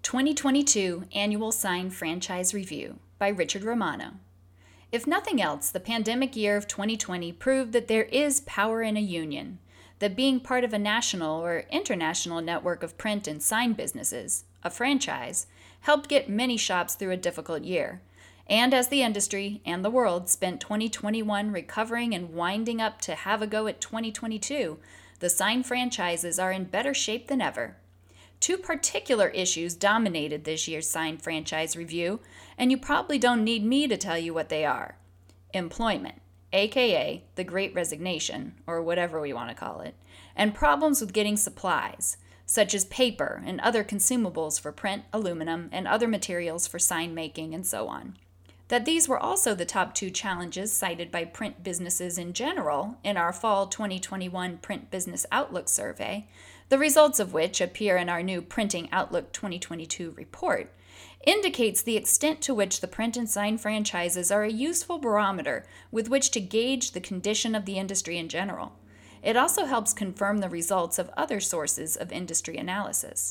2022 Annual Sign Franchise Review by Richard Romano. If nothing else, the pandemic year of 2020 proved that there is power in a union, that being part of a national or international network of print and sign businesses, a franchise, helped get many shops through a difficult year. And as the industry and the world spent 2021 recovering and winding up to have a go at 2022, the sign franchises are in better shape than ever. Two particular issues dominated this year's Sign Franchise Review, and you probably don't need me to tell you what they are. Employment, aka the Great Resignation, or whatever we want to call it, and problems with getting supplies, such as paper and other consumables for print, aluminum, and other materials for sign making, and so on. That these were also the top two challenges cited by print businesses in general in our Fall 2021 Print Business Outlook survey, the results of which appear in our new Printing Outlook 2022 report, indicates the extent to which the print and sign franchises are a useful barometer with which to gauge the condition of the industry in general. It also helps confirm the results of other sources of industry analysis.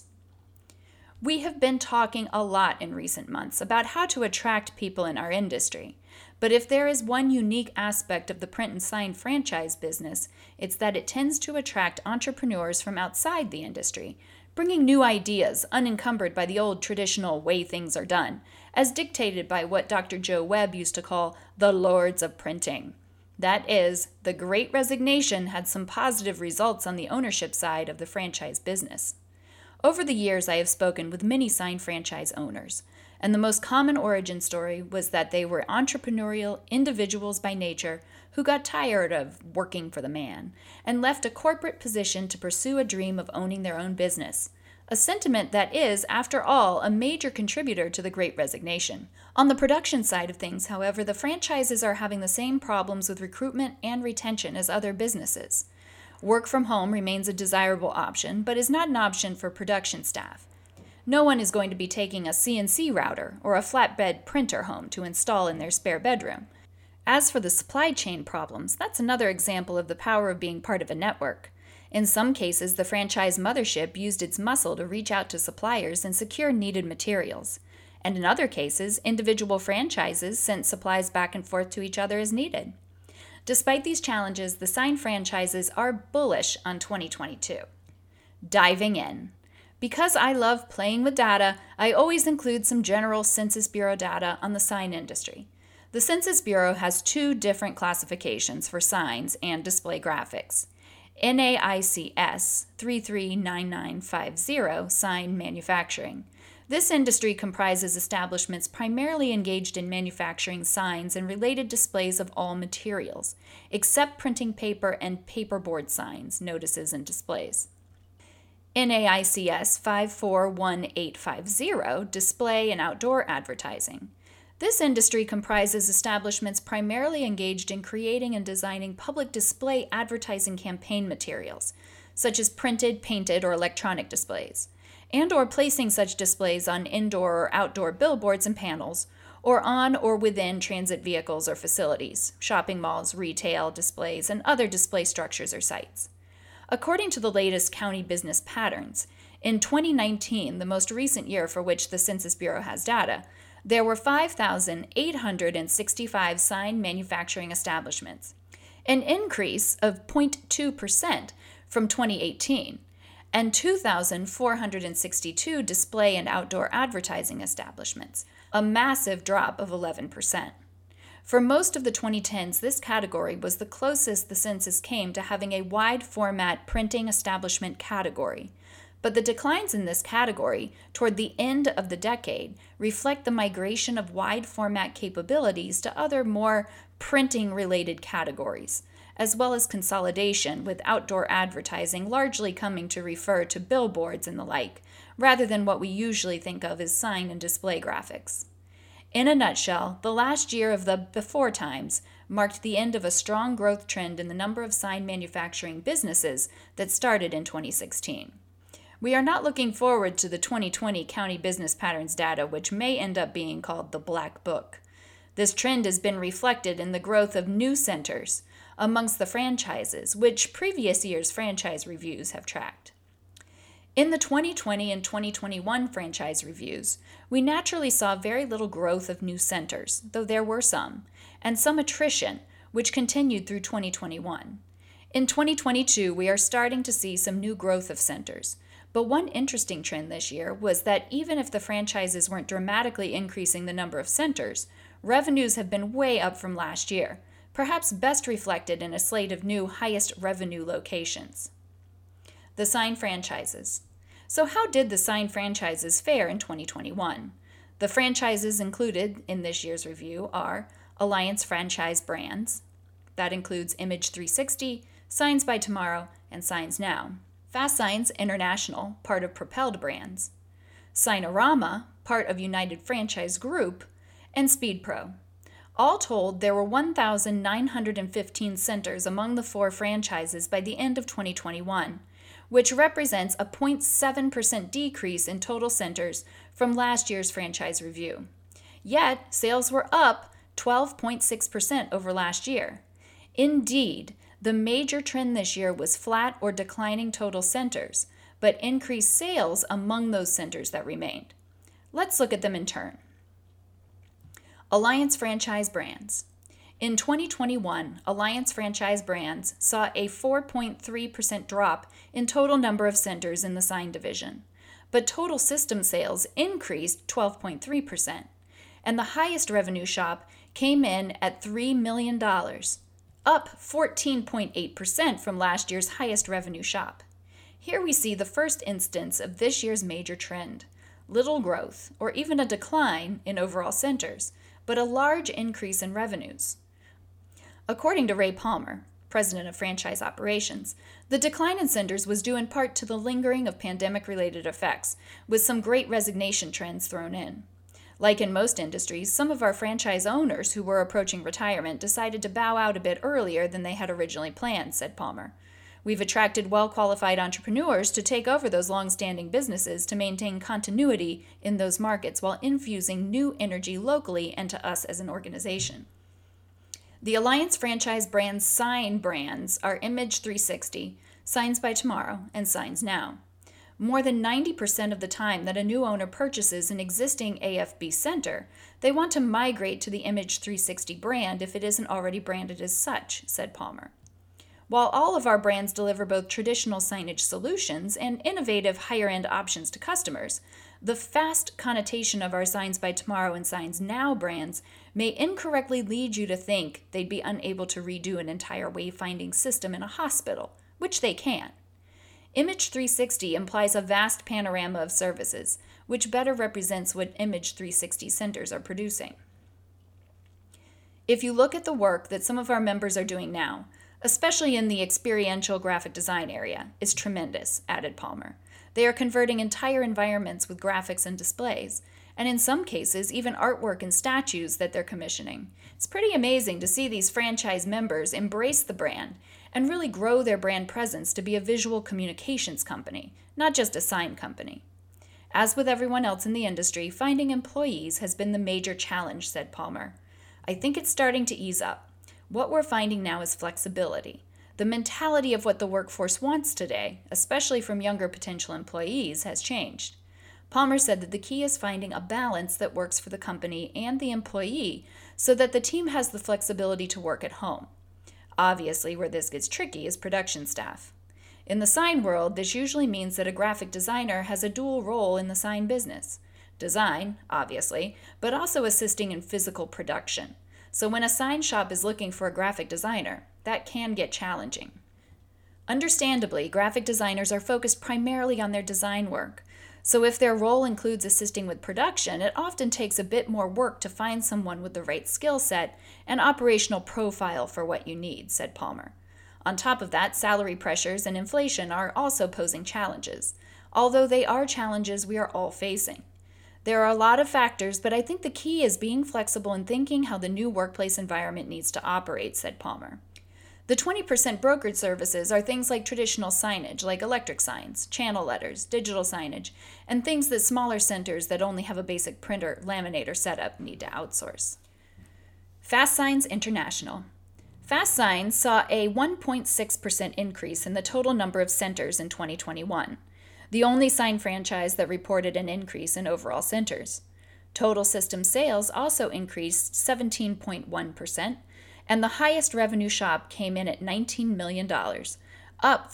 We have been talking a lot in recent months about how to attract people in our industry, but if there is one unique aspect of the print and sign franchise business, it's that it tends to attract entrepreneurs from outside the industry, bringing new ideas unencumbered by the old traditional way things are done, as dictated by what Dr. Joe Webb used to call the lords of printing. That is, the Great Resignation had some positive results on the ownership side of the franchise business. Over the years, I have spoken with many sign franchise owners, and the most common origin story was that they were entrepreneurial individuals by nature who got tired of working for the man and left a corporate position to pursue a dream of owning their own business, a sentiment that is, after all, a major contributor to the Great Resignation. On the production side of things, however, the franchises are having the same problems with recruitment and retention as other businesses. Work from home remains a desirable option, but is not an option for production staff. No one is going to be taking a CNC router or a flatbed printer home to install in their spare bedroom. As for the supply chain problems, that's another example of the power of being part of a network. In some cases, the franchise mothership used its muscle to reach out to suppliers and secure needed materials. And in other cases, individual franchises sent supplies back and forth to each other as needed. Despite these challenges, the sign franchises are bullish on 2022. Diving in. Because I love playing with data, I always include some general Census Bureau data on the sign industry. The Census Bureau has two different classifications for signs and display graphics. NAICS 339950, sign manufacturing. This industry comprises establishments primarily engaged in manufacturing signs and related displays of all materials, except printing paper and paperboard signs, notices, and displays. NAICS 541850, display and outdoor advertising. This industry comprises establishments primarily engaged in creating and designing public display advertising campaign materials, such as printed, painted, or electronic displays, and or placing such displays on indoor or outdoor billboards and panels, or on or within transit vehicles or facilities, shopping malls, retail displays, and other display structures or sites. According to the latest county business patterns, in 2019, the most recent year for which the Census Bureau has data, there were 5,865 sign manufacturing establishments, an increase of 0.2% from 2018, and 2,462 display and outdoor advertising establishments, a massive drop of 11%. For most of the 2010s, this category was the closest the census came to having a wide format printing establishment category. But the declines in this category toward the end of the decade reflect the migration of wide format capabilities to other more printing-related categories, as well as consolidation with outdoor advertising largely coming to refer to billboards and the like, rather than what we usually think of as sign and display graphics. In a nutshell, the last year of the before times marked the end of a strong growth trend in the number of sign manufacturing businesses that started in 2016. We are not looking forward to the 2020 County Business Patterns data, which may end up being called the Black Book. This trend has been reflected in the growth of new centers amongst the franchises, which previous year's franchise reviews have tracked. In the 2020 and 2021 franchise reviews, we naturally saw very little growth of new centers, though there were some, and some attrition, which continued through 2021. In 2022, we are starting to see some new growth of centers, but one interesting trend this year was that even if the franchises weren't dramatically increasing the number of centers, revenues have been way up from last year, perhaps best reflected in a slate of new highest revenue locations. The Sign franchises. So how did the Sign franchises fare in 2021? The franchises included in this year's review are Alliance Franchise Brands. That includes Image 360, Signs by Tomorrow, and Signs Now. Fast Signs International, part of Propelled Brands. Signorama, part of United Franchise Group, and SpeedPro. All told, there were 1,915 centers among the 4 franchises by the end of 2021, which represents a 0.7% decrease in total centers from last year's franchise review. Yet, sales were up 12.6% over last year. Indeed, the major trend this year was flat or declining total centers, but increased sales among those centers that remained. Let's look at them in turn. Alliance Franchise Brands. In 2021, Alliance Franchise Brands saw a 4.3% drop in total number of centers in the Sign division, but total system sales increased 12.3%, and the highest revenue shop came in at $3 million, up 14.8% from last year's highest revenue shop. Here we see the first instance of this year's major trend: little growth, or even a decline in overall centers, but a large increase in revenues. According to Ray Palmer, president of Franchise Operations, the decline in centers was due in part to the lingering of pandemic-related effects, with some great resignation trends thrown in. Like in most industries, some of our franchise owners who were approaching retirement decided to bow out a bit earlier than they had originally planned, said Palmer. We've attracted well-qualified entrepreneurs to take over those long-standing businesses to maintain continuity in those markets while infusing new energy locally and to us as an organization. The Alliance Franchise Brands Sign brands are Image 360, Signs by Tomorrow, and Signs Now. More than 90% of the time that a new owner purchases an existing AFB center, they want to migrate to the Image 360 brand if it isn't already branded as such, said Palmer. While all of our brands deliver both traditional signage solutions and innovative higher-end options to customers, the fast connotation of our Signs by Tomorrow and Signs Now brands may incorrectly lead you to think they'd be unable to redo an entire wayfinding system in a hospital, which they can. Image 360 implies a vast panorama of services, which better represents what Image 360 centers are producing. If you look at the work that some of our members are doing now, especially in the experiential graphic design area, is tremendous, added Palmer. They are converting entire environments with graphics and displays, and in some cases, even artwork and statues that they're commissioning. It's pretty amazing to see these franchise members embrace the brand and really grow their brand presence to be a visual communications company, not just a sign company. As with everyone else in the industry, finding employees has been the major challenge, said Palmer. I think it's starting to ease up. What we're finding now is flexibility. The mentality of what the workforce wants today, especially from younger potential employees, has changed. Palmer said that the key is finding a balance that works for the company and the employee so that the team has the flexibility to work at home. Obviously, where this gets tricky is production staff. In the sign world, this usually means that a graphic designer has a dual role in the sign business. Design, obviously, but also assisting in physical production. So when a sign shop is looking for a graphic designer, that can get challenging. Understandably, graphic designers are focused primarily on their design work. So if their role includes assisting with production, it often takes a bit more work to find someone with the right skill set and operational profile for what you need, said Palmer. On top of that, salary pressures and inflation are also posing challenges, although they are challenges we are all facing. There are a lot of factors, but I think the key is being flexible and thinking how the new workplace environment needs to operate, said Palmer. The 20% brokered services are things like traditional signage, like electric signs, channel letters, digital signage, and things that smaller centers that only have a basic printer laminator setup need to outsource. Fast Signs International. Fast Signs saw a 1.6% increase in the total number of centers in 2021. the only sign franchise that reported an increase in overall centers. Total system sales also increased 17.1%, and the highest revenue shop came in at $19 million, up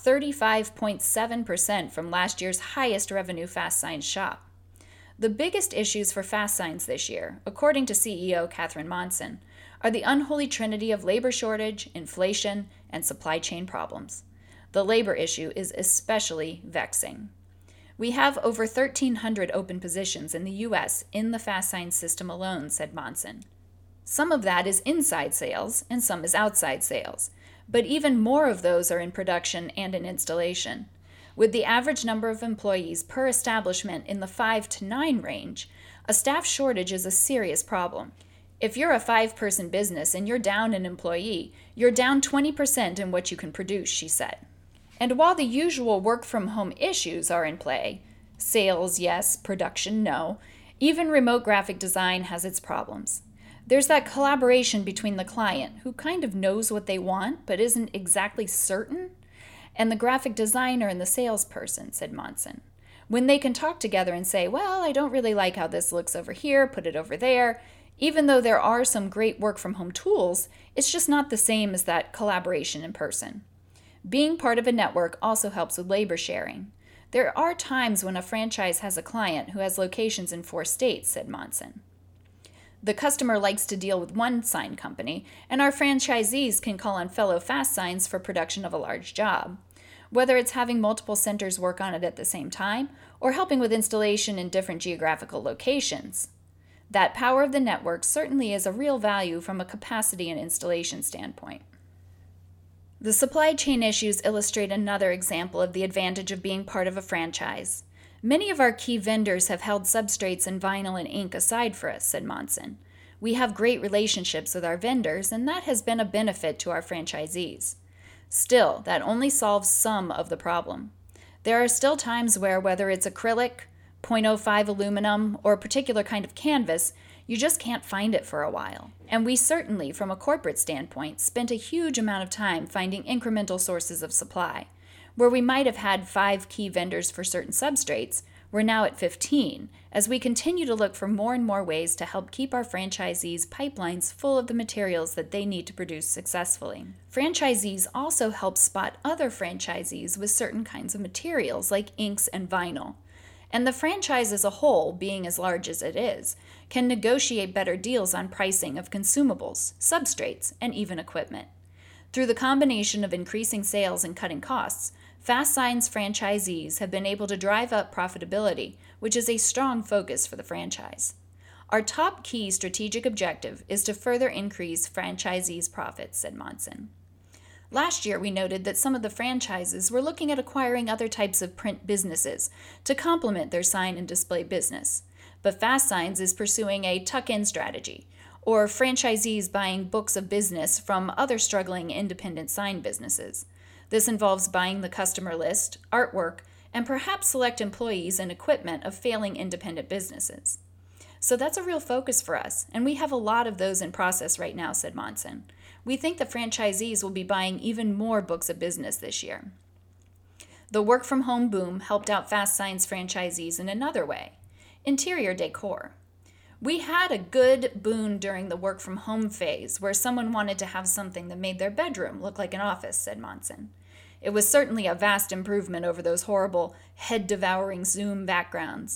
35.7% from last year's highest revenue Fast Signs shop. The biggest issues for Fast Signs this year, according to CEO Catherine Monson, are the unholy trinity of labor shortage, inflation, and supply chain problems. The labor issue is especially vexing. We have over 1,300 open positions in the U.S. in the Fast Signs system alone, said Monson. Some of that is inside sales, and some is outside sales, but even more of those are in production and in installation. With the average number of employees per establishment in the 5 to 9 range, a staff shortage is a serious problem. If you're a 5-person business and you're down an employee, you're down 20% in what you can produce, she said. And while the usual work-from-home issues are in play, sales, yes, production, no, even remote graphic design has its problems. There's that collaboration between the client, who kind of knows what they want but isn't exactly certain, and the graphic designer and the salesperson, said Monson. When they can talk together and say, well, I don't really like how this looks over here, put it over there, even though there are some great work-from-home tools, it's just not the same as that collaboration in person. Being part of a network also helps with labor sharing. There are times when a franchise has a client who has locations in 4 states, said Monson. The customer likes to deal with one sign company, and our franchisees can call on fellow Fast Signs for production of a large job. Whether it's having multiple centers work on it at the same time, or helping with installation in different geographical locations. That power of the network certainly is a real value from a capacity and installation standpoint. The supply chain issues illustrate another example of the advantage of being part of a franchise. Many of our key vendors have held substrates and vinyl and ink aside for us, said Monson. We have great relationships with our vendors, and that has been a benefit to our franchisees. Still, that only solves some of the problem. There are still times where, whether it's acrylic, 0.05 aluminum, or a particular kind of canvas, you just can't find it for a while. And we certainly, from a corporate standpoint, spent a huge amount of time finding incremental sources of supply. Where we might have had 5 key vendors for certain substrates, we're now at 15, as we continue to look for more and more ways to help keep our franchisees' pipelines full of the materials that they need to produce successfully. Franchisees also help spot other franchisees with certain kinds of materials, like inks and vinyl. And the franchise as a whole, being as large as it is, can negotiate better deals on pricing of consumables, substrates, and even equipment. Through the combination of increasing sales and cutting costs, Fast Signs franchisees have been able to drive up profitability, which is a strong focus for the franchise. Our top key strategic objective is to further increase franchisees' profits, said Monson. Last year, we noted that some of the franchises were looking at acquiring other types of print businesses to complement their sign and display business. But Fast Signs is pursuing a tuck-in strategy, or franchisees buying books of business from other struggling independent sign businesses. This involves buying the customer list, artwork, and perhaps select employees and equipment of failing independent businesses. So that's a real focus for us, and we have a lot of those in process right now, said Monson. We think the franchisees will be buying even more books of business this year. The work-from-home boom helped out Fast Signs franchisees in another way: interior decor. We had a good boon during the work-from-home phase where someone wanted to have something that made their bedroom look like an office, said Monson. It was certainly a vast improvement over those horrible, head-devouring Zoom backgrounds.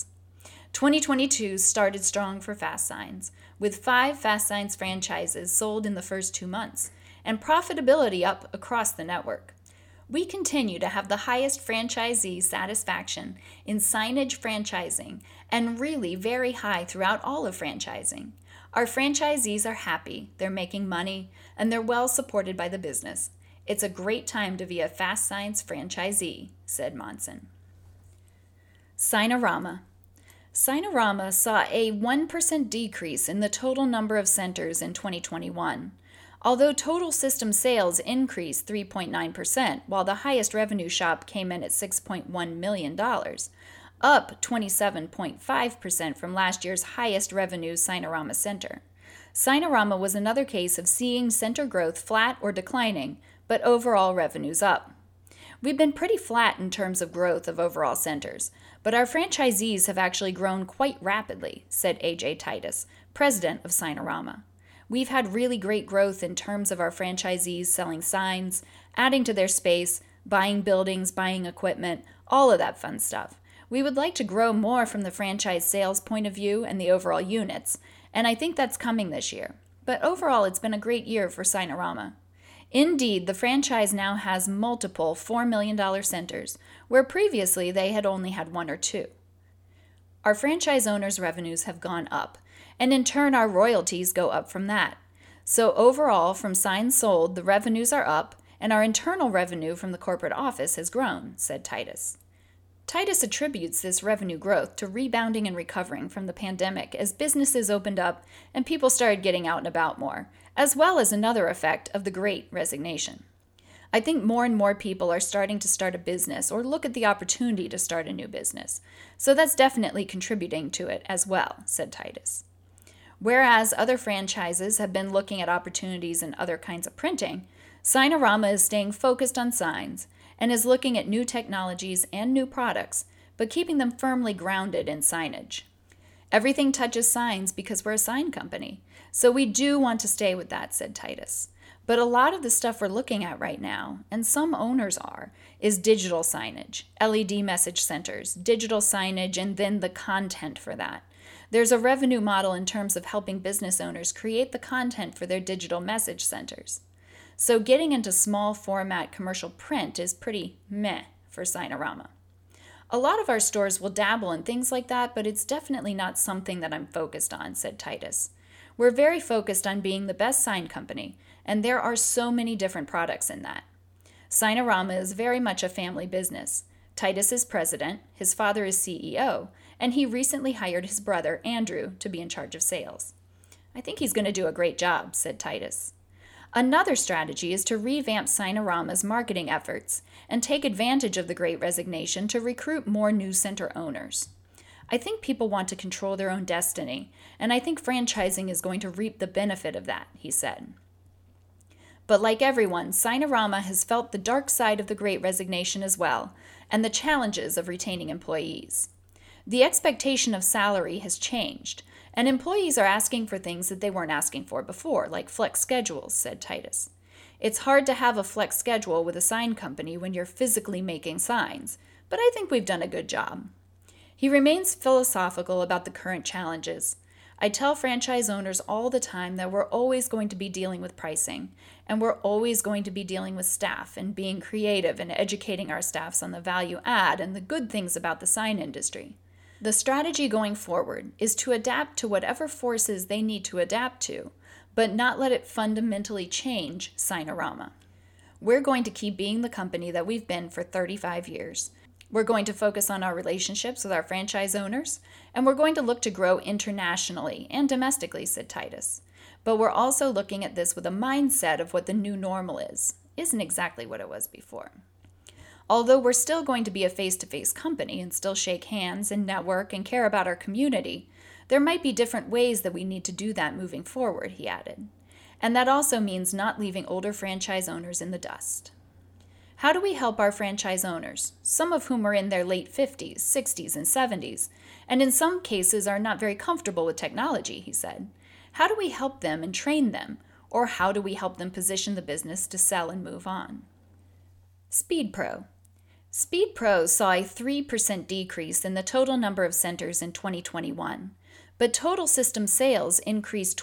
2022 started strong for Fast Signs, with 5 Fast Signs franchises sold in the first 2 months, and profitability up across the network. We continue to have the highest franchisee satisfaction in signage franchising, and really very high throughout all of franchising. Our franchisees are happy, they're making money, and they're well supported by the business. It's a great time to be a Fast Signs franchisee, said Monson. Signorama. Signorama saw a 1% decrease in the total number of centers in 2021. Although total system sales increased 3.9%, while the highest revenue shop came in at $6.1 million, up 27.5% from last year's highest revenue Signorama center. Signorama was another case of seeing center growth flat or declining, but overall revenues up. We've been pretty flat in terms of growth of overall centers, but our franchisees have actually grown quite rapidly, said AJ Titus, president of Signorama. We've had really great growth in terms of our franchisees selling signs, adding to their space, buying buildings, buying equipment, all of that fun stuff. We would like to grow more from the franchise sales point of view and the overall units, and I think that's coming this year. But overall, it's been a great year for Signorama. Indeed, the franchise now has multiple $4 million centers, where previously they had only had one or two. Our franchise owners' revenues have gone up, and in turn our royalties go up from that. So overall, from signs sold, the revenues are up, and our internal revenue from the corporate office has grown, said Titus. Titus attributes this revenue growth to rebounding and recovering from the pandemic as businesses opened up and people started getting out and about more, as well as another effect of the Great Resignation. I think more and more people are starting to start a business or look at the opportunity to start a new business, so that's definitely contributing to it as well, said Titus. Whereas other franchises have been looking at opportunities in other kinds of printing, Signorama is staying focused on signs and is looking at new technologies and new products, but keeping them firmly grounded in signage. Everything touches signs because we're a sign company, so we do want to stay with that, said Titus. But a lot of the stuff we're looking at right now, and some owners are, is digital signage, LED message centers, digital signage, and then the content for that. There's a revenue model in terms of helping business owners create the content for their digital message centers. So getting into small format commercial print is pretty meh for Signorama. A lot of our stores will dabble in things like that, but it's definitely not something that I'm focused on, said Titus. We're very focused on being the best sign company, and there are so many different products in that. Signorama is very much a family business. Titus is president, his father is CEO, and he recently hired his brother, Andrew, to be in charge of sales. I think he's going to do a great job, said Titus. Another strategy is to revamp Signorama's marketing efforts and take advantage of the Great Resignation to recruit more new center owners. I think people want to control their own destiny, and I think franchising is going to reap the benefit of that, he said. But like everyone, Signorama has felt the dark side of the Great Resignation as well, and the challenges of retaining employees. The expectation of salary has changed, and employees are asking for things that they weren't asking for before, like flex schedules, said Titus. It's hard to have a flex schedule with a sign company when you're physically making signs, but I think we've done a good job. He remains philosophical about the current challenges. I tell franchise owners all the time that we're always going to be dealing with pricing, and we're always going to be dealing with staff and being creative and educating our staffs on the value add and the good things about the sign industry. The strategy going forward is to adapt to whatever forces they need to adapt to, but not let it fundamentally change Signorama. We're going to keep being the company that we've been for 35 years. We're going to focus on our relationships with our franchise owners, and we're going to look to grow internationally and domestically, said Titus. But we're also looking at this with a mindset of what the new normal is. Isn't exactly what it was before. Although we're still going to be a face-to-face company and still shake hands and network and care about our community, there might be different ways that we need to do that moving forward, he added. And that also means not leaving older franchise owners in the dust. How do we help our franchise owners, some of whom are in their late 50s, 60s, and 70s, and in some cases are not very comfortable with technology, he said. How do we help them and train them, or how do we help them position the business to sell and move on? SpeedPro. SpeedPro saw a 3% decrease in the total number of centers in 2021, but total system sales increased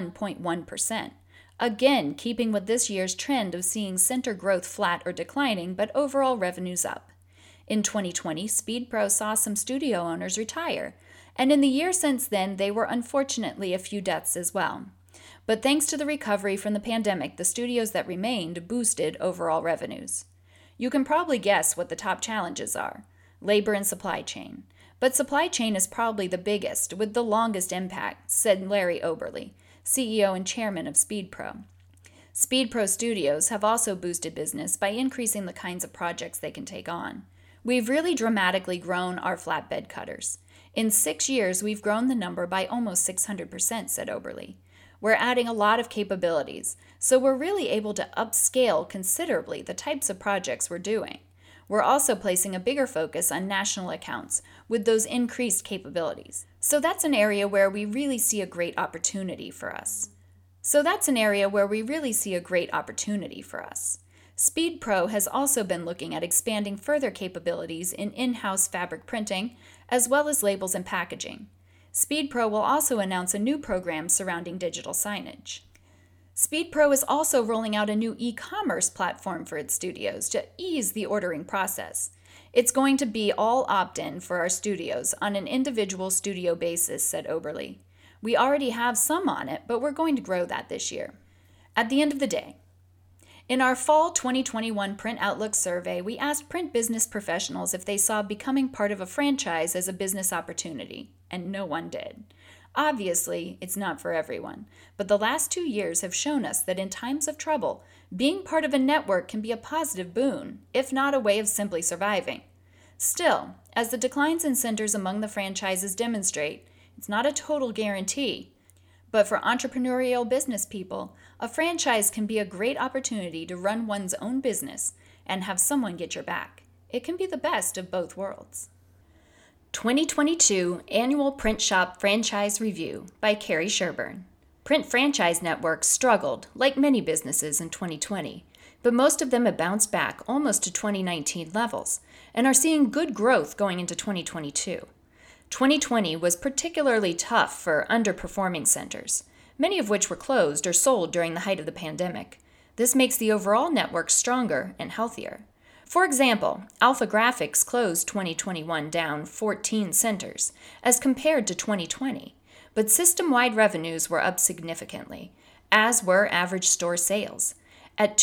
21.1%, again keeping with this year's trend of seeing center growth flat or declining, but overall revenues up. In 2020, SpeedPro saw some studio owners retire, and in the year since then, there were unfortunately a few deaths as well. But thanks to the recovery from the pandemic, the studios that remained boosted overall revenues. You can probably guess what the top challenges are: labor and supply chain. But supply chain is probably the biggest, with the longest impact, said Larry Oberle, CEO and chairman of SpeedPro. SpeedPro Studios have also boosted business by increasing the kinds of projects they can take on. We've really dramatically grown our flatbed cutters. In 6 years, we've grown the number by almost 600%, said Oberle. We're adding a lot of capabilities, so we're really able to upscale considerably the types of projects we're doing. We're also placing a bigger focus on national accounts with those increased capabilities. So that's an area where we really see a great opportunity for us. Speed Pro has also been looking at expanding further capabilities in in-house fabric printing, as well as labels and packaging. Speed Pro will also announce a new program surrounding digital signage. Speed Pro is also rolling out a new e-commerce platform for its studios to ease the ordering process. It's going to be all opt-in for our studios on an individual studio basis, said Oberle. We already have some on it, but we're going to grow that this year. At the end of the day, in our fall 2021 Print Outlook survey, we asked print business professionals if they saw becoming part of a franchise as a business opportunity, and no one did. Obviously, it's not for everyone, but the last 2 years have shown us that in times of trouble, being part of a network can be a positive boon, if not a way of simply surviving. Still, as the declines in centers among the franchises demonstrate, it's not a total guarantee. But for entrepreneurial business people, a franchise can be a great opportunity to run one's own business and have someone get your back. It can be the best of both worlds. 2022 Annual Print Shop Franchise Review by Carrie Sherburne. Print franchise networks struggled, like many businesses in 2020, but most of them have bounced back almost to 2019 levels and are seeing good growth going into 2022. 2020 was particularly tough for underperforming centers, many of which were closed or sold during the height of the pandemic. This makes the overall network stronger and healthier. For example, Alpha Graphics closed 2021 down 14 centers, as compared to 2020, but system-wide revenues were up significantly, as were average store sales, at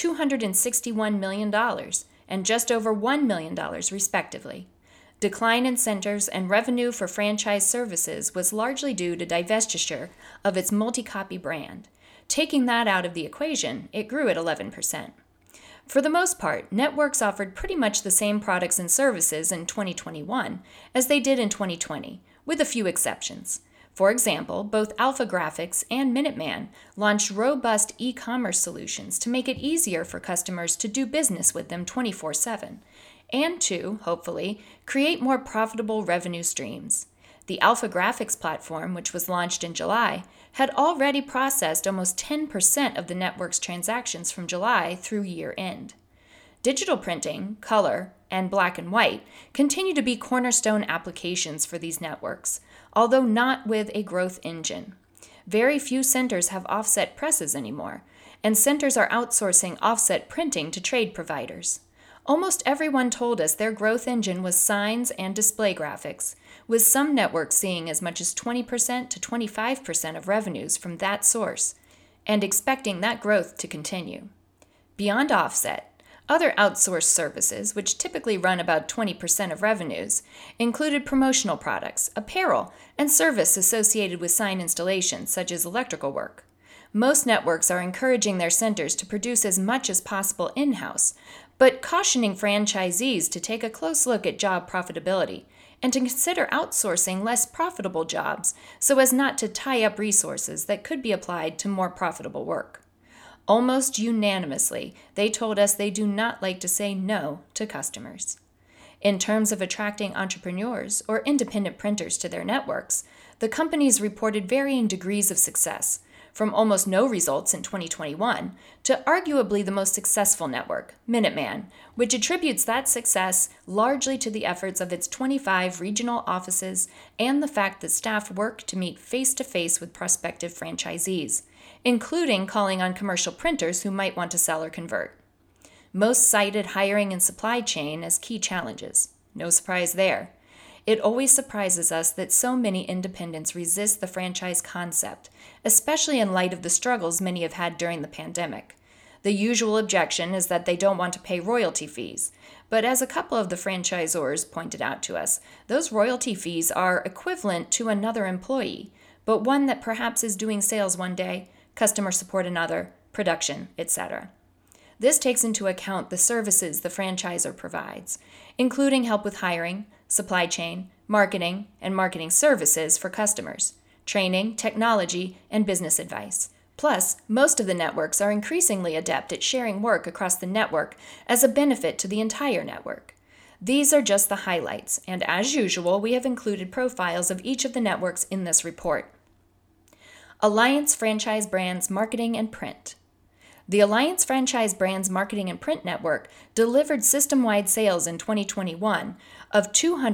$261 million and just over $1 million respectively. Decline in centers and revenue for franchise services was largely due to divestiture of its multi-copy brand. Taking that out of the equation, it grew at 11%. For the most part, networks offered pretty much the same products and services in 2021 as they did in 2020, with a few exceptions. For example, both Alpha Graphics and Minuteman launched robust e-commerce solutions to make it easier for customers to do business with them 24/7, and to, hopefully, create more profitable revenue streams. The Alpha Graphics platform, which was launched in July, had already processed almost 10% of the network's transactions from July through year end. Digital printing, color, and black and white continue to be cornerstone applications for these networks, although not with a growth engine. Very few centers have offset presses anymore, and centers are outsourcing offset printing to trade providers. Almost everyone told us their growth engine was signs and display graphics, with some networks seeing as much as 20% to 25% of revenues from that source, and expecting that growth to continue. Beyond offset, other outsourced services, which typically run about 20% of revenues, included promotional products, apparel, and service associated with sign installations, such as electrical work. Most networks are encouraging their centers to produce as much as possible in-house, but cautioning franchisees to take a close look at job profitability and to consider outsourcing less profitable jobs so as not to tie up resources that could be applied to more profitable work. Almost unanimously, they told us they do not like to say no to customers. In terms of attracting entrepreneurs or independent printers to their networks, the companies reported varying degrees of success, from almost no results in 2021 to arguably the most successful network, Minuteman, which attributes that success largely to the efforts of its 25 regional offices and the fact that staff work to meet face-to-face with prospective franchisees, including calling on commercial printers who might want to sell or convert. Most cited hiring and supply chain as key challenges. No surprise there. It always surprises us that so many independents resist the franchise concept, especially in light of the struggles many have had during the pandemic. The usual objection is that they don't want to pay royalty fees, but as a couple of the franchisors pointed out to us, those royalty fees are equivalent to another employee, but one that perhaps is doing sales one day, customer support another, production, etc. This takes into account the services the franchisor provides, including help with hiring, supply chain, marketing, and marketing services for customers, training, technology, and business advice. Plus, most of the networks are increasingly adept at sharing work across the network as a benefit to the entire network. These are just the highlights, and as usual, we have included profiles of each of the networks in this report. Alliance Franchise Brands Marketing and Print. The Alliance Franchise Brands Marketing and Print Network delivered system-wide sales in 2021 of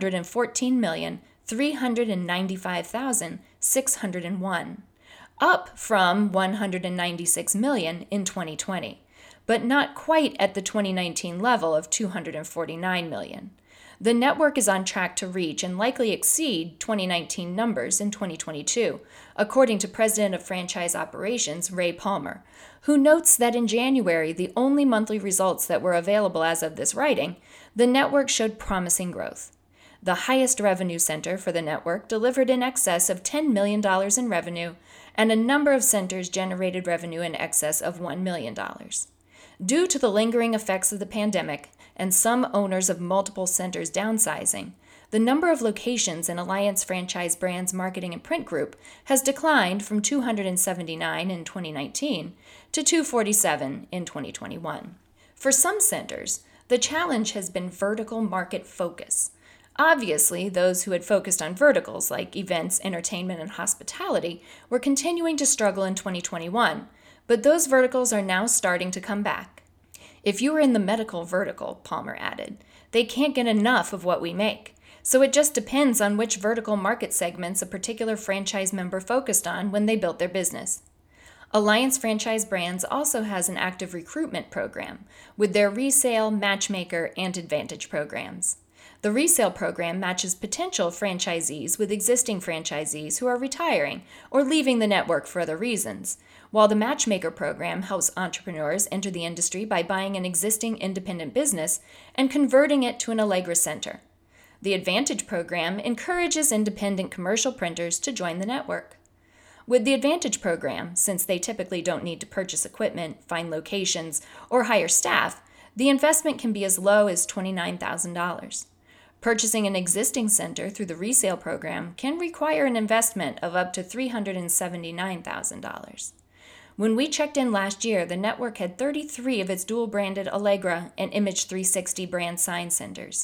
$214,395,601, up from $196 million in 2020, but not quite at the 2019 level of $249 million. The network is on track to reach and likely exceed 2019 numbers in 2022, according to President of Franchise Operations Ray Palmer, who notes that in January, the only monthly results that were available as of this writing, the network showed promising growth. The highest revenue center for the network delivered in excess of $10 million in revenue, and a number of centers generated revenue in excess of $1 million. Due to the lingering effects of the pandemic and some owners of multiple centers downsizing, the number of locations in Alliance Franchise Brands Marketing and Print Group has declined from 279 in 2019 to 247 in 2021. For some centers, the challenge has been vertical market focus. Obviously, those who had focused on verticals like events, entertainment, and hospitality were continuing to struggle in 2021, but those verticals are now starting to come back. If you are in the medical vertical, Palmer added, they can't get enough of what we make. So it just depends on which vertical market segments a particular franchise member focused on when they built their business. Alliance Franchise Brands also has an active recruitment program with their Resale, Matchmaker, and Advantage programs. The Resale program matches potential franchisees with existing franchisees who are retiring or leaving the network for other reasons, while the Matchmaker program helps entrepreneurs enter the industry by buying an existing independent business and converting it to an Allegra center. The Advantage program encourages independent commercial printers to join the network. With the Advantage program, since they typically don't need to purchase equipment, find locations, or hire staff, the investment can be as low as $29,000. Purchasing an existing center through the Resale program can require an investment of up to $379,000. When we checked in last year, the network had 33 of its dual-branded Allegra and Image 360 brand sign centers.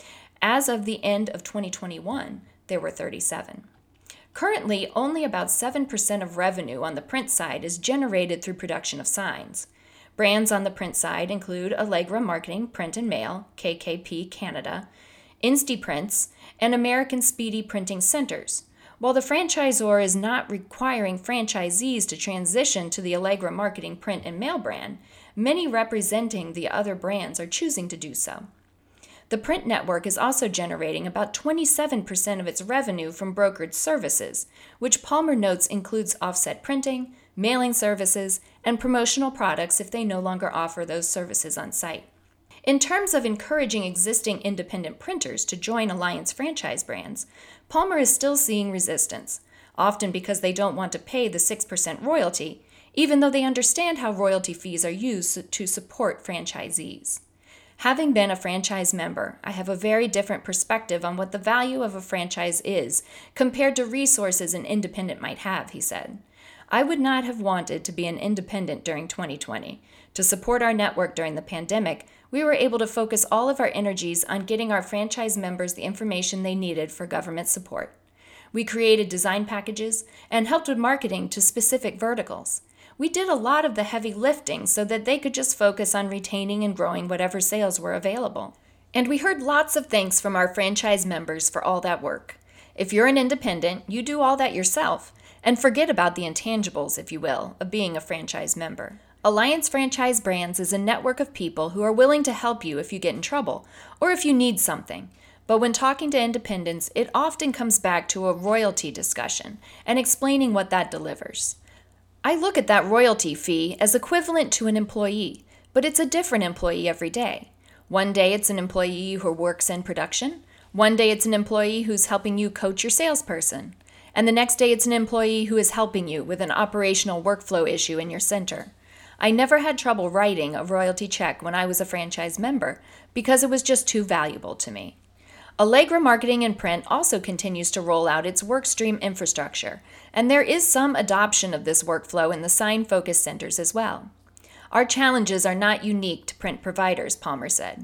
As of the end of 2021, there were 37. Currently, only about 7% of revenue on the print side is generated through production of signs. Brands on the print side include Allegra Marketing Print and Mail, KKP Canada, InstiPrints, and American Speedy Printing Centers. While the franchisor is not requiring franchisees to transition to the Allegra Marketing Print and Mail brand, many representing the other brands are choosing to do so. The print network is also generating about 27% of its revenue from brokered services, which Palmer notes includes offset printing, mailing services, and promotional products if they no longer offer those services on site. In terms of encouraging existing independent printers to join Alliance Franchise Brands, Palmer is still seeing resistance, often because they don't want to pay the 6% royalty, even though they understand how royalty fees are used to support franchisees. Having been a franchise member, I have a very different perspective on what the value of a franchise is compared to resources an independent might have, he said. I would not have wanted to be an independent during 2020. To support our network during the pandemic, we were able to focus all of our energies on getting our franchise members the information they needed for government support. We created design packages and helped with marketing to specific verticals. We did a lot of the heavy lifting so that they could just focus on retaining and growing whatever sales were available. And we heard lots of thanks from our franchise members for all that work. If you're an independent, you do all that yourself, and forget about the intangibles, if you will, of being a franchise member. Alliance Franchise Brands is a network of people who are willing to help you if you get in trouble or if you need something. But when talking to independents, it often comes back to a royalty discussion and explaining what that delivers. I look at that royalty fee as equivalent to an employee, but it's a different employee every day. One day it's an employee who works in production. One day it's an employee who's helping you coach your salesperson. And the next day it's an employee who is helping you with an operational workflow issue in your center. I never had trouble writing a royalty check when I was a franchise member because it was just too valuable to me. Allegra Marketing and Print also continues to roll out its workstream infrastructure, and there is some adoption of this workflow in the sign focus centers as well. Our challenges are not unique to print providers, Palmer said.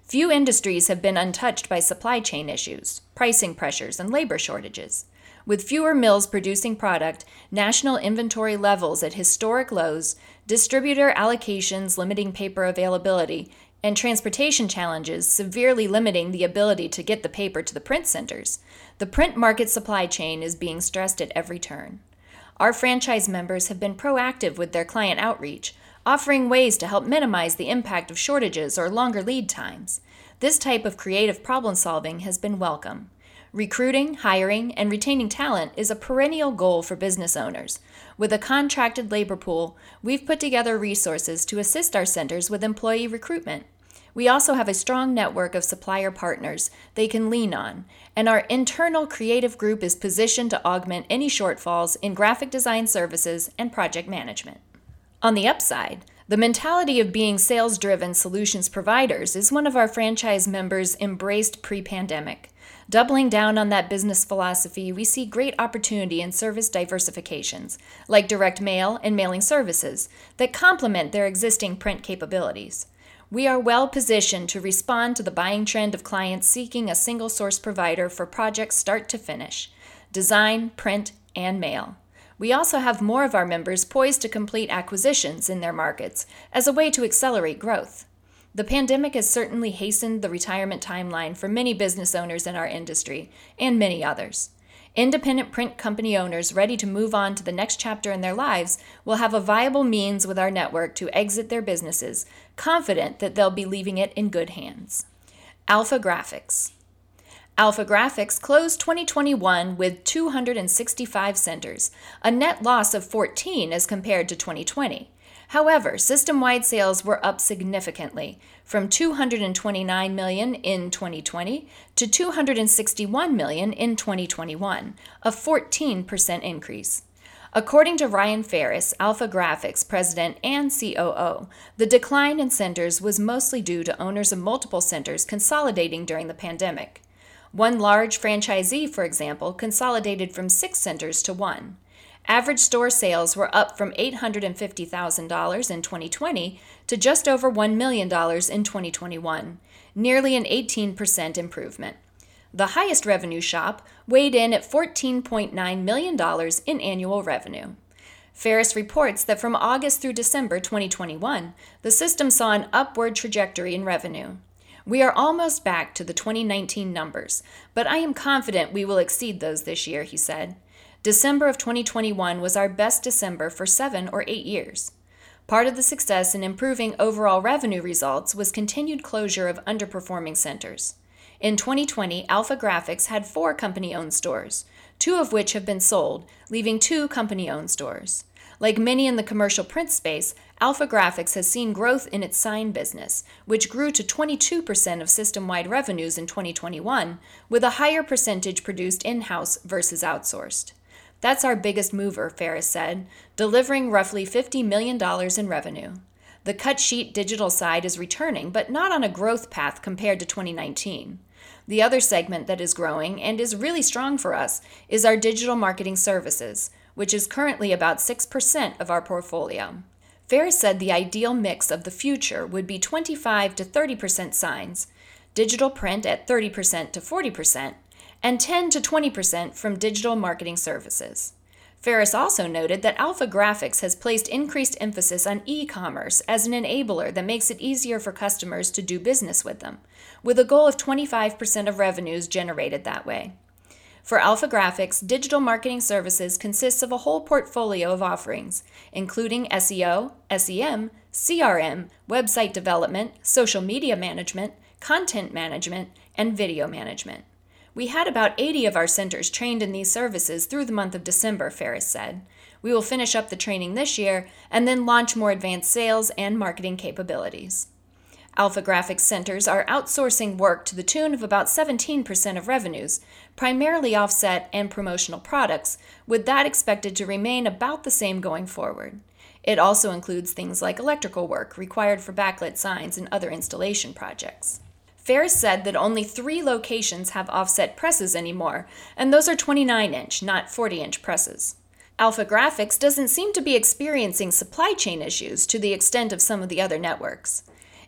Few industries have been untouched by supply chain issues, pricing pressures, and labor shortages. With fewer mills producing product, national inventory levels at historic lows, distributor allocations limiting paper availability, and transportation challenges severely limiting the ability to get the paper to the print centers, the print market supply chain is being stressed at every turn. Our franchise members have been proactive with their client outreach, offering ways to help minimize the impact of shortages or longer lead times. This type of creative problem solving has been welcome. Recruiting, hiring, and retaining talent is a perennial goal for business owners. With a contracted labor pool, we've put together resources to assist our centers with employee recruitment. We also have a strong network of supplier partners they can lean on, and our internal creative group is positioned to augment any shortfalls in graphic design services and project management. On the upside, the mentality of being sales-driven solutions providers is one of our franchise members embraced pre-pandemic. Doubling down on that business philosophy, we see great opportunity in service diversifications, like direct mail and mailing services, that complement their existing print capabilities. We are well positioned to respond to the buying trend of clients seeking a single source provider for projects start to finish, design, print, and mail. We also have more of our members poised to complete acquisitions in their markets as a way to accelerate growth. The pandemic has certainly hastened the retirement timeline for many business owners in our industry, and many others. Independent print company owners ready to move on to the next chapter in their lives will have a viable means with our network to exit their businesses, confident that they'll be leaving it in good hands. Alpha Graphics. Alpha Graphics closed 2021 with 265 centers, a net loss of 14 as compared to 2020. However, system-wide sales were up significantly, from $229 million in 2020 to $261 million in 2021, a 14% increase. According to Ryan Ferris, Alpha Graphics president and COO, the decline in centers was mostly due to owners of multiple centers consolidating during the pandemic. One large franchisee, for example, consolidated from 6 centers to 1. Average store sales were up from $850,000 in 2020 to just over $1 million in 2021, nearly an 18% improvement. The highest revenue shop weighed in at $14.9 million in annual revenue. Ferris reports that from August through December 2021, the system saw an upward trajectory in revenue. We are almost back to the 2019 numbers, but I am confident we will exceed those this year, he said. December of 2021 was our best December for 7 or 8 years. Part of the success in improving overall revenue results was continued closure of underperforming centers. In 2020, Alpha Graphics had 4 company-owned stores, 2 of which have been sold, leaving 2 company-owned stores. Like many in the commercial print space, Alpha Graphics has seen growth in its sign business, which grew to 22% of system-wide revenues in 2021, with a higher percentage produced in-house versus outsourced. That's our biggest mover, Ferris said, delivering roughly $50 million in revenue. The cut sheet digital side is returning, but not on a growth path compared to 2019. The other segment that is growing and is really strong for us is our digital marketing services, which is currently about 6% of our portfolio. Ferris said the ideal mix of the future would be 25 to 30% signs, digital print at 30% to 40%, and 10 to 20% from digital marketing services. Ferris also noted that Alpha Graphics has placed increased emphasis on e-commerce as an enabler that makes it easier for customers to do business with them, with a goal of 25% of revenues generated that way. For Alpha Graphics, digital marketing services consists of a whole portfolio of offerings, including SEO, SEM, CRM, website development, social media management, content management, and video management. We had about 80 of our centers trained in these services through the month of December, Ferris said. We will finish up the training this year and then launch more advanced sales and marketing capabilities. Alpha Graphics centers are outsourcing work to the tune of about 17% of revenues, primarily offset and promotional products, with that expected to remain about the same going forward. It also includes things like electrical work required for backlit signs and other installation projects. Ferris said that only 3 locations have offset presses anymore, and those are 29-inch, not 40-inch presses. Alpha Graphics doesn't seem to be experiencing supply chain issues to the extent of some of the other networks.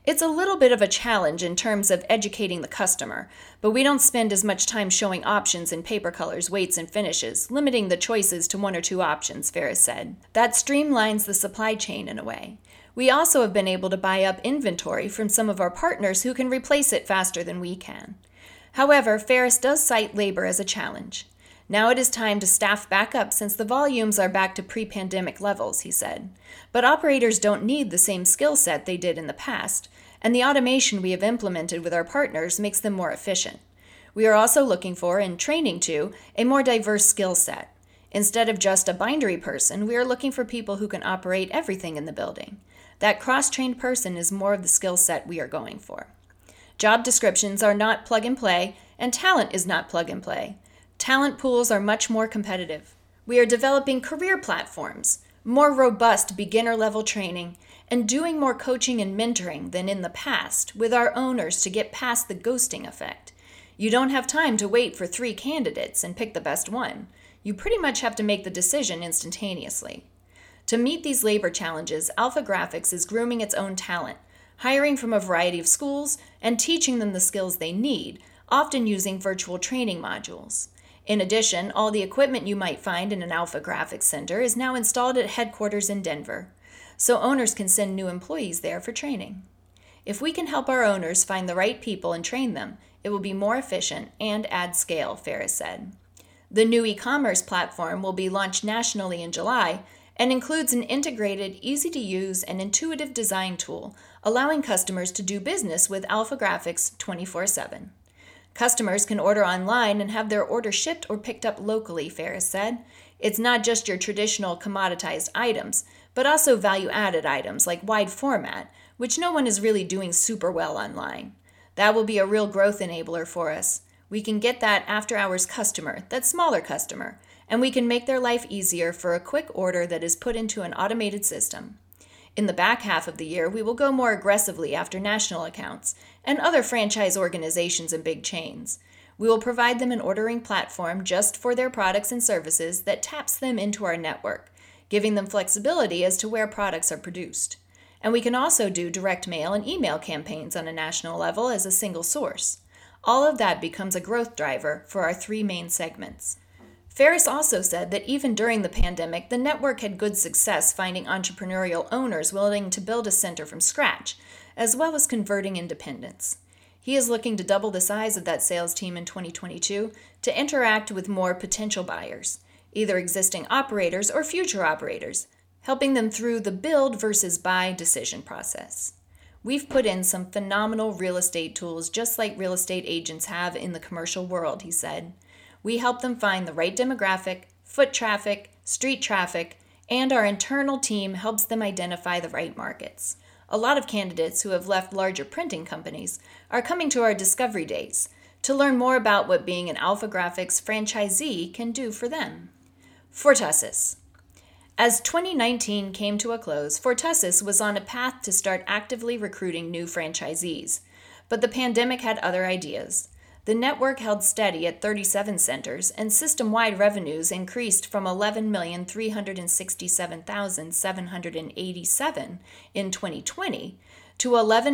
It's a little bit of a challenge in terms of educating the customer, but we don't spend as much time showing options in paper colors, weights, and finishes, limiting the choices to 1 or 2 options, Ferris said. That streamlines the supply chain in a way. We also have been able to buy up inventory from some of our partners who can replace it faster than we can. However, Ferris does cite labor as a challenge. Now it is time to staff back up since the volumes are back to pre-pandemic levels, he said. But operators don't need the same skill set they did in the past, and the automation we have implemented with our partners makes them more efficient. We are also looking for, and training to, a more diverse skill set. Instead of just a bindery person, we are looking for people who can operate everything in the building. That cross-trained person is more of the skill set we are going for. Job descriptions are not plug and play, and talent is not plug and play. Talent pools are much more competitive. We are developing career platforms, more robust beginner-level training, and doing more coaching and mentoring than in the past with our owners to get past the ghosting effect. You don't have time to wait for 3 candidates and pick the best one. You pretty much have to make the decision instantaneously. To meet these labor challenges, Alpha Graphics is grooming its own talent, hiring from a variety of schools and teaching them the skills they need, often using virtual training modules. In addition, all the equipment you might find in an Alpha Graphics Center is now installed at headquarters in Denver, so owners can send new employees there for training. If we can help our owners find the right people and train them, it will be more efficient and add scale, Ferris said. The new e-commerce platform will be launched nationally in July and includes an integrated, easy-to-use, and intuitive design tool, allowing customers to do business with Alpha Graphics 24/7. Customers can order online and have their order shipped or picked up locally, Ferris said. It's not just your traditional commoditized items, but also value-added items like wide format, which no one is really doing super well online. That will be a real growth enabler for us. We can get that after-hours customer, that smaller customer, and we can make their life easier for a quick order that is put into an automated system. In the back half of the year, we will go more aggressively after national accounts and other franchise organizations and big chains. We will provide them an ordering platform just for their products and services that taps them into our network, giving them flexibility as to where products are produced. And we can also do direct mail and email campaigns on a national level as a single source. All of that becomes a growth driver for our 3 main segments. Ferris also said that even during the pandemic, the network had good success finding entrepreneurial owners willing to build a center from scratch, as well as converting independents. He is looking to double the size of that sales team in 2022 to interact with more potential buyers, either existing operators or future operators, helping them through the build versus buy decision process. We've put in some phenomenal real estate tools just like real estate agents have in the commercial world, he said. We help them find the right demographic, foot traffic, street traffic, and our internal team helps them identify the right markets. A lot of candidates who have left larger printing companies are coming to our discovery days to learn more about what being an Alpha Graphics franchisee can do for them. Fortussis. As 2019 came to a close, Fortussis was on a path to start actively recruiting new franchisees, but the pandemic had other ideas. The network held steady at 37 centers, and system-wide revenues increased from $11,367,787 in 2020 to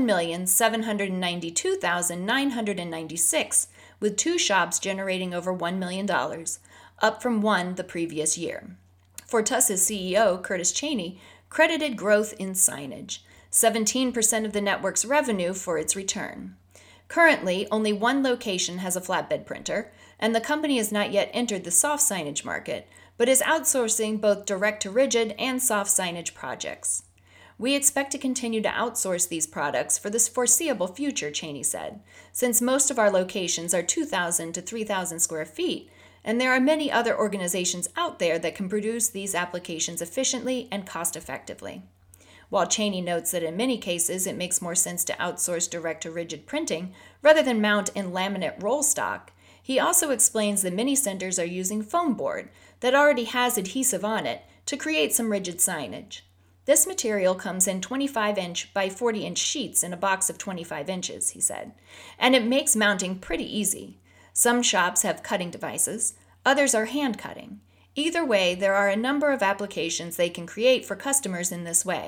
$11,792,996, with 2 shops generating over $1 million, up from 1 the previous year. Fortussis CEO Curtis Cheney credited growth in signage, 17% of the network's revenue for its return. Currently, only 1 location has a flatbed printer, and the company has not yet entered the soft signage market, but is outsourcing both direct-to-rigid and soft signage projects. We expect to continue to outsource these products for the foreseeable future, Cheney said, since most of our locations are 2,000 to 3,000 square feet, and there are many other organizations out there that can produce these applications efficiently and cost-effectively. While Cheney notes that in many cases it makes more sense to outsource direct-to-rigid printing rather than mount and laminate roll stock, he also explains that many centers are using foam board that already has adhesive on it to create some rigid signage. This material comes in 25-inch by 40-inch sheets in a box of 25 inches, he said, and it makes mounting pretty easy. Some shops have cutting devices, others are hand cutting. Either way, there are a number of applications they can create for customers in this way.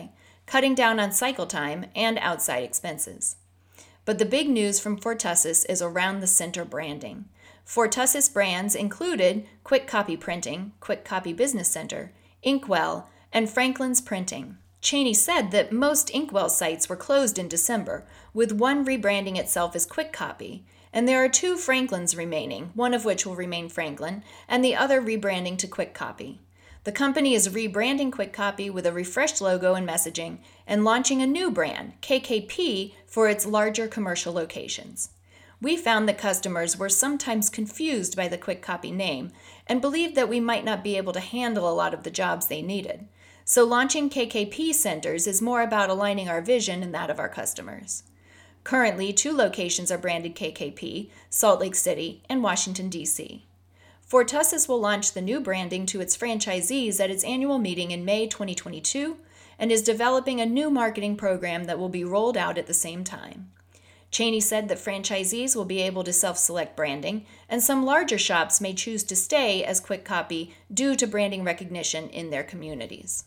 cutting down on cycle time and outside expenses. But the big news from Fortussis is around the center branding. Fortussis brands included Quick Copy Printing, Quick Copy Business Center, Inkwell, and Franklin's Printing. Cheney said that most Inkwell sites were closed in December, with one rebranding itself as Quick Copy, and there are 2 Franklins remaining, one of which will remain Franklin, and the other rebranding to Quick Copy. The company is rebranding Quick Copy with a refreshed logo and messaging, and launching a new brand, KKP, for its larger commercial locations. We found that customers were sometimes confused by the Quick Copy name and believed that we might not be able to handle a lot of the jobs they needed. So launching KKP centers is more about aligning our vision and that of our customers. Currently, 2 locations are branded KKP, Salt Lake City and Washington, D.C. Fortussis will launch the new branding to its franchisees at its annual meeting in May 2022 and is developing a new marketing program that will be rolled out at the same time. Cheney said that franchisees will be able to self-select branding, and some larger shops may choose to stay as Quick Copy due to branding recognition in their communities.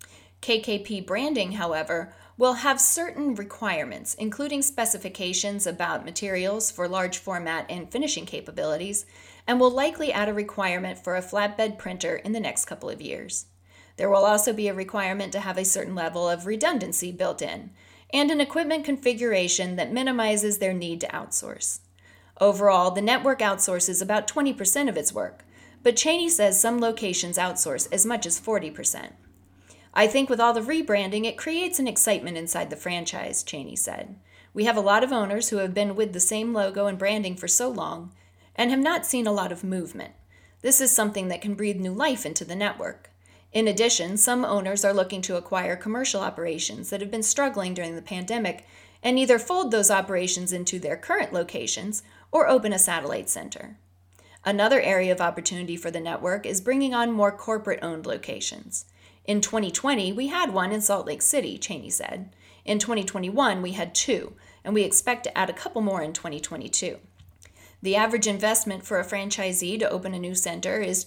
KKP branding, however, will have certain requirements, including specifications about materials for large format and finishing capabilities, and will likely add a requirement for a flatbed printer in the next couple of years. There will also be a requirement to have a certain level of redundancy built in, and an equipment configuration that minimizes their need to outsource. Overall, the network outsources about 20% of its work, but Cheney says some locations outsource as much as 40%. I think with all the rebranding, it creates an excitement inside the franchise, Cheney said. We have a lot of owners who have been with the same logo and branding for so long and have not seen a lot of movement. This is something that can breathe new life into the network. In addition, some owners are looking to acquire commercial operations that have been struggling during the pandemic and either fold those operations into their current locations or open a satellite center. Another area of opportunity for the network is bringing on more corporate-owned locations. In 2020, we had one in Salt Lake City, Cheney said. In 2021, we had 2, and we expect to add a couple more in 2022. The average investment for a franchisee to open a new center is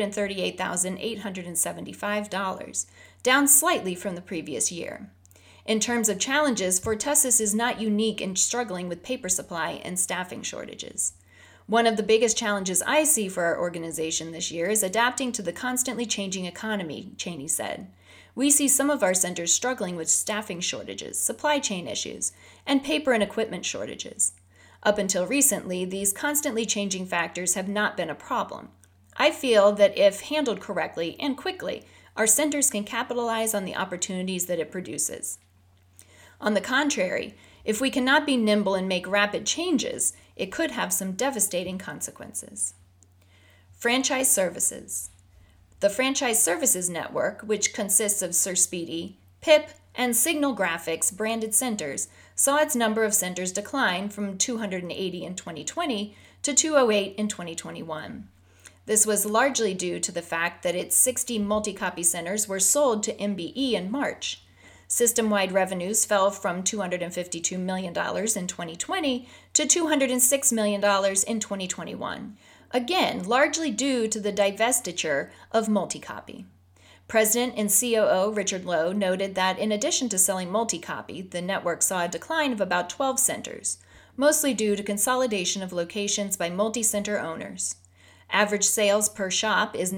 $238,875, down slightly from the previous year. In terms of challenges, Fortussis is not unique in struggling with paper supply and staffing shortages. One of the biggest challenges I see for our organization this year is adapting to the constantly changing economy, Cheney said. We see some of our centers struggling with staffing shortages, supply chain issues, and paper and equipment shortages. Up until recently, these constantly changing factors have not been a problem. I feel that if handled correctly and quickly, our centers can capitalize on the opportunities that it produces. On the contrary, if we cannot be nimble and make rapid changes, it could have some devastating consequences. Franchise services. The Franchise Services Network, which consists of Sir Speedy, PIP, and Signal Graphics branded centers, saw its number of centers decline from 280 in 2020 to 208 in 2021. This was largely due to the fact that its 60 multi-copy centers were sold to MBE in March. System-wide revenues fell from $252 million in 2020 to $206 million in 2021, again largely due to the divestiture of multi-copy. President and COO Richard Lowe noted that in addition to selling multi-copy, the network saw a decline of about 12 centers, mostly due to consolidation of locations by multi-center owners. Average sales per shop is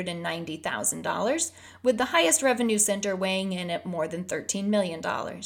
$990,000, with the highest revenue center weighing in at more than $13 million.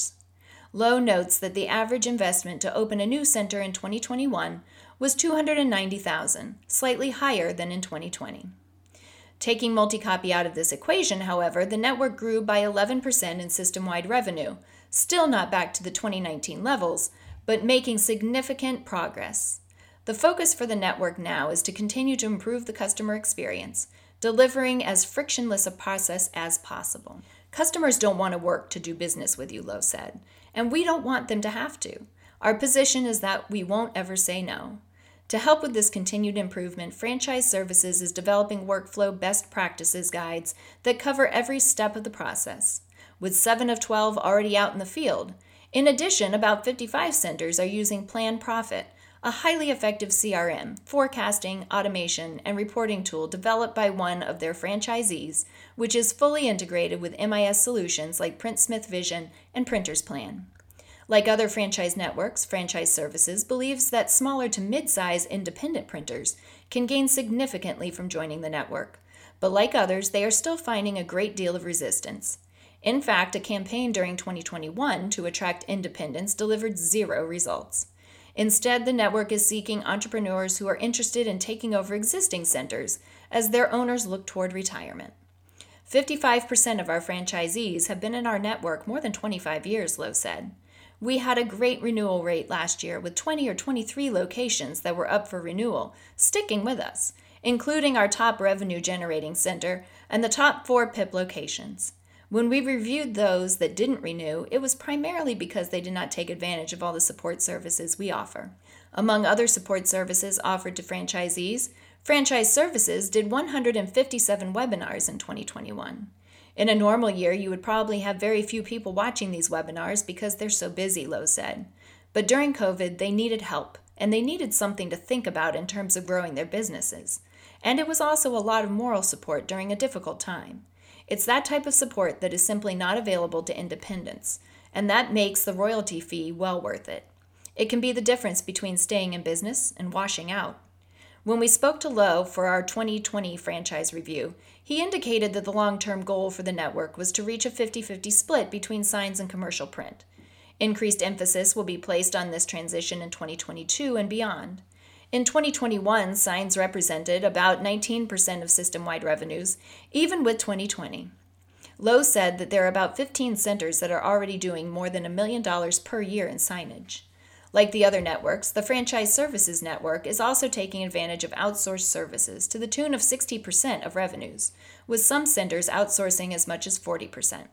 Lowe notes that the average investment to open a new center in 2021 was $290,000, slightly higher than in 2020. Taking multi-copy out of this equation, however, the network grew by 11% in system-wide revenue, still not back to the 2019 levels, but making significant progress. The focus for the network now is to continue to improve the customer experience, delivering as frictionless a process as possible. Customers don't want to work to do business with you, Lowe said, and we don't want them to have to. Our position is that we won't ever say no. To help with this continued improvement, Franchise Services is developing workflow best practices guides that cover every step of the process, with 7 of 12 already out in the field. In addition, about 55 centers are using Plan Profit, a highly effective CRM, forecasting, automation, and reporting tool developed by one of their franchisees, which is fully integrated with MIS solutions like Printsmith Vision and Printers Plan. Like other franchise networks, Franchise Services believes that smaller to mid-size independent printers can gain significantly from joining the network. But like others, they are still finding a great deal of resistance. In fact, a campaign during 2021 to attract independents delivered 0 results. Instead, the network is seeking entrepreneurs who are interested in taking over existing centers as their owners look toward retirement. 55% of our franchisees have been in our network more than 25 years, Lowe said. We had a great renewal rate last year with 20 or 23 locations that were up for renewal, sticking with us, including our top revenue-generating center and the top 4 PIP locations. When we reviewed those that didn't renew, it was primarily because they did not take advantage of all the support services we offer. Among other support services offered to franchisees, Franchise Services did 157 webinars in 2021. In a normal year, you would probably have very few people watching these webinars because they're so busy, Lowe said. But during COVID, they needed help, and they needed something to think about in terms of growing their businesses. And it was also a lot of moral support during a difficult time. It's that type of support that is simply not available to independents, and that makes the royalty fee well worth it. It can be the difference between staying in business and washing out. When we spoke to Lowe for our 2020 franchise review, he indicated that the long-term goal for the network was to reach a 50-50 split between signs and commercial print. Increased emphasis will be placed on this transition in 2022 and beyond. In 2021, signs represented about 19% of system-wide revenues, even with 2020. Lowe said that there are about 15 centers that are already doing more than $1 million per year in signage. Like the other networks, the Franchise Services Network is also taking advantage of outsourced services to the tune of 60% of revenues, with some centers outsourcing as much as 40%.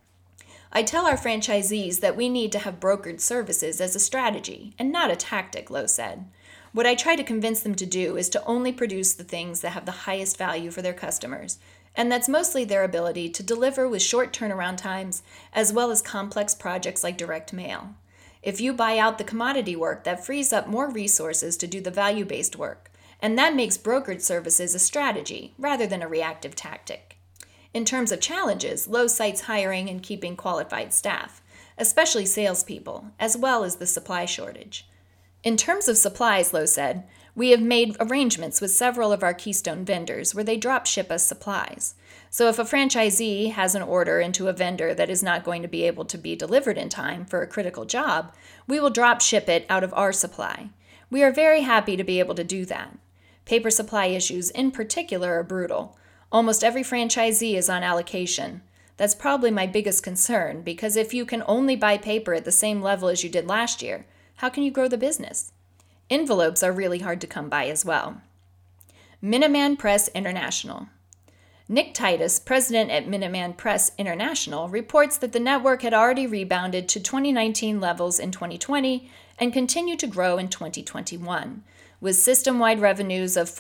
I tell our franchisees that we need to have brokered services as a strategy and not a tactic, Lowe said. What I try to convince them to do is to only produce the things that have the highest value for their customers, and that's mostly their ability to deliver with short turnaround times as well as complex projects like direct mail. If you buy out the commodity work, that frees up more resources to do the value-based work, and that makes brokered services a strategy rather than a reactive tactic. In terms of challenges, Lowe cites hiring and keeping qualified staff, especially salespeople, as well as the supply shortage. In terms of supplies, Lowe said, we have made arrangements with several of our keystone vendors where they drop ship us supplies. So if a franchisee has an order into a vendor that is not going to be able to be delivered in time for a critical job, we will drop ship it out of our supply. We are very happy to be able to do that. Paper supply issues in particular are brutal. Almost every franchisee is on allocation. That's probably my biggest concern, because if you can only buy paper at the same level as you did last year, how can you grow the business? Envelopes are really hard to come by as well. Minuteman Press International. Nick Titus, president at Minuteman Press International, reports that the network had already rebounded to 2019 levels in 2020 and continued to grow in 2021, with system-wide revenues of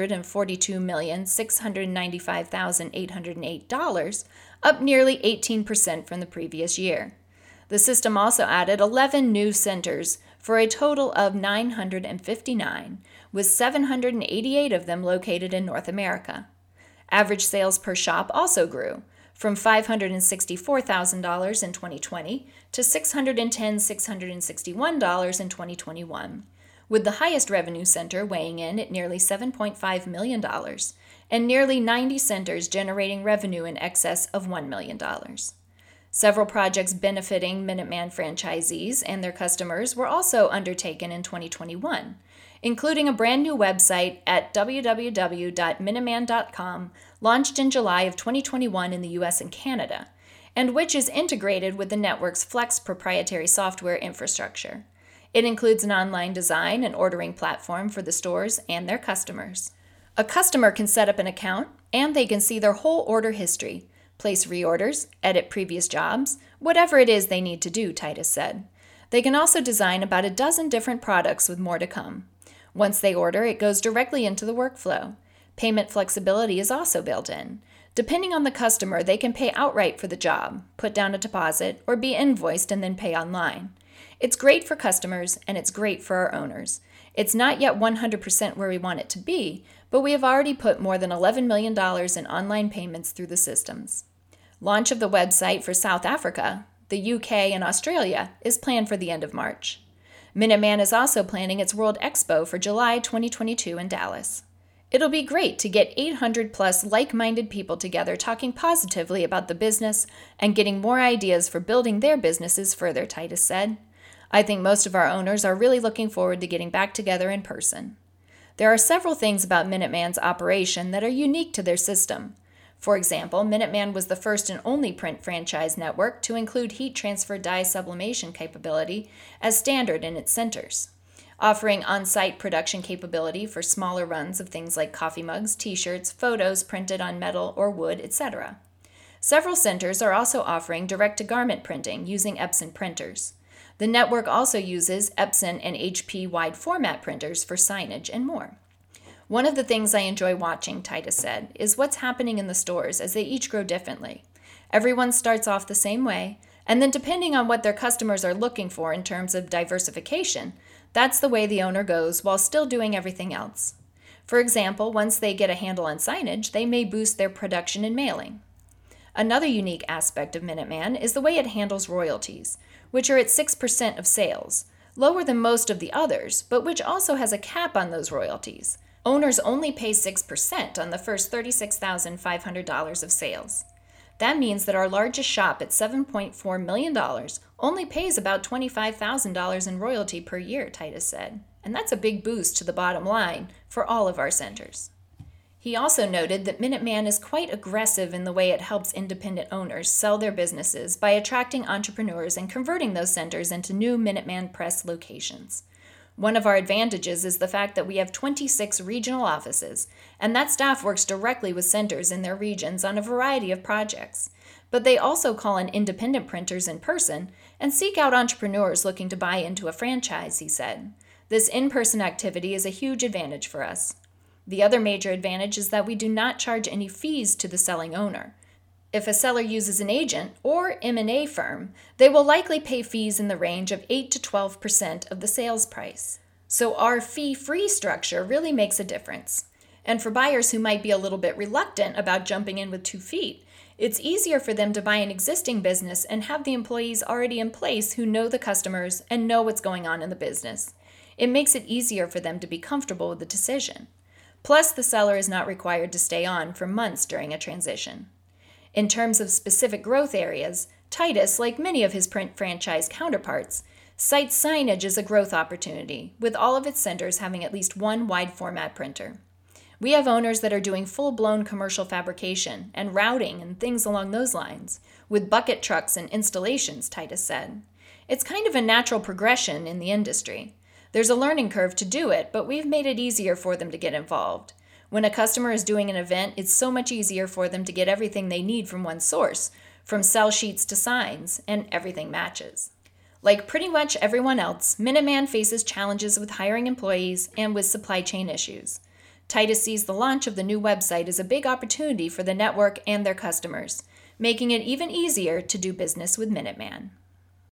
$442,695,808, up nearly 18% from the previous year. The system also added 11 new centers for a total of 959, with 788 of them located in North America. Average sales per shop also grew, from $564,000 in 2020 to $661 in 2021, with the highest revenue center weighing in at nearly $7.5 million, and nearly 90 centers generating revenue in excess of $1 million. Several projects benefiting Minuteman franchisees and their customers were also undertaken in 2021, including a brand new website at www.minuteman.com, launched in July of 2021 in the US and Canada, and which is integrated with the network's Flex proprietary software infrastructure. It includes an online design and ordering platform for the stores and their customers. A customer can set up an account, and they can see their whole order history, place reorders, edit previous jobs, whatever it is they need to do, Titus said. They can also design about a dozen different products with more to come. Once they order, it goes directly into the workflow. Payment flexibility is also built in. Depending on the customer, they can pay outright for the job, put down a deposit, or be invoiced and then pay online. It's great for customers, and it's great for our owners. It's not yet 100% where we want it to be, but we have already put more than $11 million in online payments through the systems. Launch of the website for South Africa, the UK, and Australia is planned for the end of March. Minuteman is also planning its World Expo for July 2022 in Dallas. It'll be great to get 800 plus like-minded people together talking positively about the business and getting more ideas for building their businesses further, Titus said. I think most of our owners are really looking forward to getting back together in person. There are several things about Minuteman's operation that are unique to their system. For example, Minuteman was the first and only print franchise network to include heat transfer dye sublimation capability as standard in its centers, offering on-site production capability for smaller runs of things like coffee mugs, t-shirts, photos printed on metal or wood, etc. Several centers are also offering direct-to-garment printing using Epson printers. The network also uses Epson and HP wide format printers for signage and more. One of the things I enjoy watching, Titus said, is what's happening in the stores as they each grow differently. Everyone starts off the same way, and then depending on what their customers are looking for in terms of diversification, that's the way the owner goes while still doing everything else. For example, once they get a handle on signage, they may boost their production and mailing. Another unique aspect of Minuteman is the way it handles royalties, which are at 6% of sales, lower than most of the others, but which also has a cap on those royalties. Owners only pay 6% on the first $36,500 of sales. That means that our largest shop at $7.4 million only pays about $25,000 in royalty per year, Titus said, and that's a big boost to the bottom line for all of our centers. He also noted that Minuteman is quite aggressive in the way it helps independent owners sell their businesses by attracting entrepreneurs and converting those centers into new Minuteman Press locations. One of our advantages is the fact that we have 26 regional offices, and that staff works directly with centers in their regions on a variety of projects. But they also call in independent printers in person and seek out entrepreneurs looking to buy into a franchise, he said. This in-person activity is a huge advantage for us. The other major advantage is that we do not charge any fees to the selling owner. If a seller uses an agent or M&A firm, they will likely pay fees in the range of 8 to 12% of the sales price. So our fee-free structure really makes a difference. And for buyers who might be a little bit reluctant about jumping in with 2 feet, it's easier for them to buy an existing business and have the employees already in place who know the customers and know what's going on in the business. It makes it easier for them to be comfortable with the decision. Plus, the seller is not required to stay on for months during a transition. In terms of specific growth areas, Titus, like many of his print franchise counterparts, cites signage as a growth opportunity, with all of its centers having at least one wide format printer. We have owners that are doing full-blown commercial fabrication and routing and things along those lines, with bucket trucks and installations, Titus said. It's kind of a natural progression in the industry. There's a learning curve to do it, but we've made it easier for them to get involved. When a customer is doing an event, it's so much easier for them to get everything they need from one source, from sell sheets to signs, and everything matches. Like pretty much everyone else, Minuteman faces challenges with hiring employees and with supply chain issues. Titus sees the launch of the new website as a big opportunity for the network and their customers, making it even easier to do business with Minuteman.